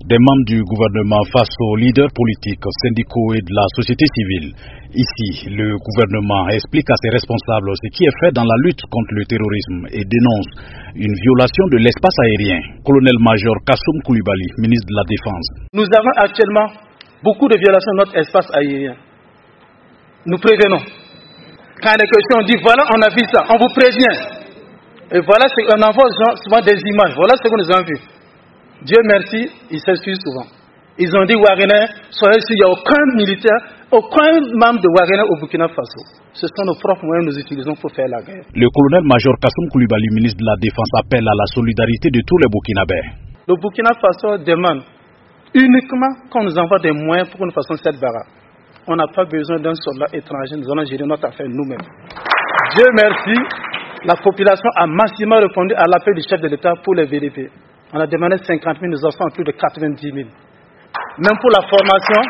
des membres du gouvernement face aux leaders politiques, syndicaux et de la société civile. Ici, le gouvernement explique à ses responsables ce qui est fait dans la lutte contre le terrorisme et dénonce une violation de l'espace aérien. Colonel-major Kassoum Koulibaly, ministre de la Défense. Nous avons actuellement beaucoup de violations de notre espace aérien. Nous prévenons. Quand les questions, on dit voilà, on a vu ça, on vous prévient. Et voilà, on envoie souvent des images, voilà ce que nous avons vu. Dieu merci, ils s'excusent souvent. Ils ont dit Wagner, soyez sûr, il n'y a aucun militaire, aucun membre de Wagner au Burkina Faso. Ce sont nos propres moyens que nous utilisons pour faire la guerre. Le colonel-major Kassoum Koulibaly, ministre de la Défense, appelle à la solidarité de tous les Burkinabés. Le Burkina Faso demande uniquement qu'on nous envoie des moyens pour que nous fassions cette barrage. On n'a pas besoin d'un soldat étranger, nous allons gérer notre affaire nous-mêmes. Dieu merci, la population a massivement répondu à l'appel du chef de l'État pour les VDP. On a demandé 50 000, nous en sommes plus de 90 000. Même pour la formation,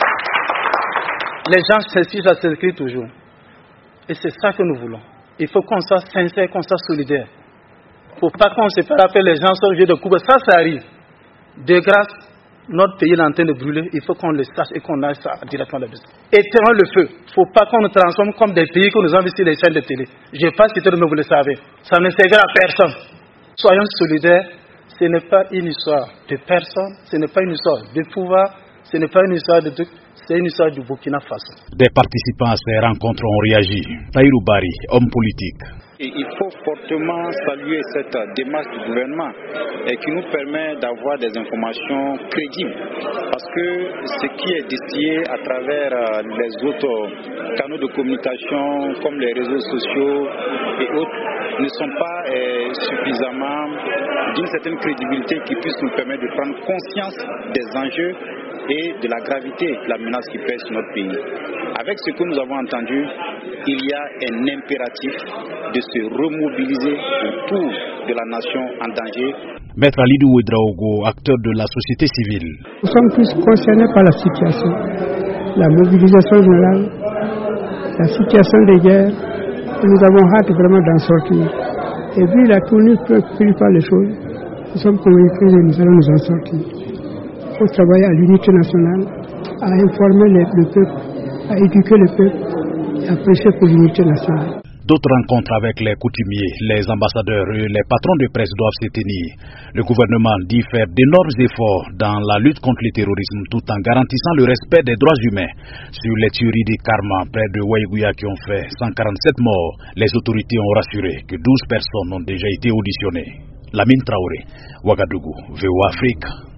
les gens s'inscrivent toujours. Et c'est ça que nous voulons. Il faut qu'on soit sincère, qu'on soit solidaire. Il ne faut pas qu'on se fasse appeler les gens sur le jeu de coupe. Ça arrive. De grâce, notre pays est en train de brûler. Il faut qu'on le sache et qu'on aille ça directement là-dessus. Éteignons le feu. Il ne faut pas qu'on nous transforme comme des pays que nous avons sur les chaînes de télé. Je n'ai pas cité, mais vous le savez. Ça ne servira à personne. Soyons solidaires. Ce n'est pas une histoire de personne, ce n'est pas une histoire de pouvoir, ce n'est pas une histoire de trucs, c'est une histoire du Burkina Faso. Des participants à ces rencontres ont réagi. Tahirou Bari, homme politique. Et il faut fortement saluer cette démarche du gouvernement qui nous permet d'avoir des informations crédibles. Parce que ce qui est distillé à travers les autres canaux de communication comme les réseaux sociaux et autres ne sont pas suffisamment d'une certaine crédibilité qui puisse nous permettre de prendre conscience des enjeux et de la gravité de la menace qui pèse sur notre pays. Avec ce que nous avons entendu, il y a un impératif de se remobiliser autour de la nation en danger. Maître Alidou Ouedraogo, acteur de la société civile. Nous sommes tous concernés par la situation, la mobilisation générale, la situation des guerres, et nous avons hâte vraiment d'en sortir. Et vu la tournure prise par les choses, nous sommes convaincus que nous allons nous en sortir. Il faut travailler à l'unité nationale, à informer le peuple, à éduquer le peuple et à prêcher pour l'unité nationale. D'autres rencontres avec les coutumiers, les ambassadeurs et les patrons de presse doivent se tenir. Le gouvernement dit faire d'énormes efforts dans la lutte contre le terrorisme tout en garantissant le respect des droits humains. Sur les tueries de Karma près de Waïgouya qui ont fait 147 morts, les autorités ont rassuré que 12 personnes ont déjà été auditionnées. Lamine Traoré, Ouagadougou, VOA Afrique.